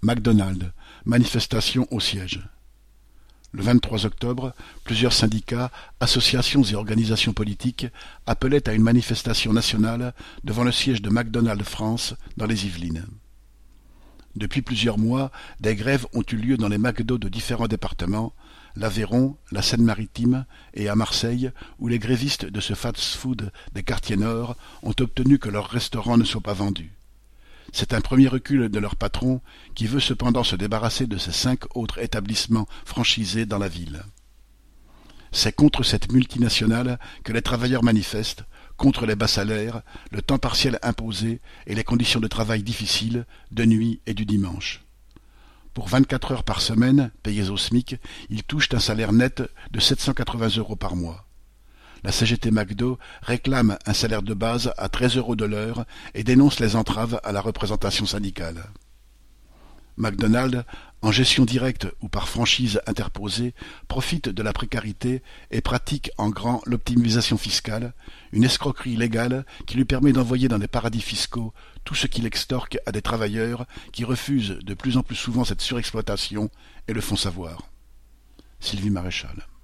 McDonald's, manifestation au siège. Le 23 octobre, plusieurs syndicats, associations et organisations politiques appelaient à une manifestation nationale devant le siège de McDonald's France dans les Yvelines. Depuis plusieurs mois, des grèves ont eu lieu dans les McDo de différents départements, l'Aveyron, la Seine-Maritime et à Marseille, où les grévistes de ce fast-food des quartiers nord ont obtenu que leurs restaurants ne soient pas vendus. C'est un premier recul de leur patron qui veut cependant se débarrasser de ces 5 autres établissements franchisés dans la ville. C'est contre cette multinationale que les travailleurs manifestent, contre les bas salaires, le temps partiel imposé et les conditions de travail difficiles, de nuit et du dimanche. Pour 24 heures par semaine, payées au SMIC, ils touchent un salaire net de 780 € par mois. La CGT McDo réclame un salaire de base à 13 € de l'heure et dénonce les entraves à la représentation syndicale. McDonald's, en gestion directe ou par franchise interposée, profite de la précarité et pratique en grand l'optimisation fiscale, une escroquerie légale qui lui permet d'envoyer dans des paradis fiscaux tout ce qu'il extorque à des travailleurs qui refusent de plus en plus souvent cette surexploitation et le font savoir. Sylvie Maréchal.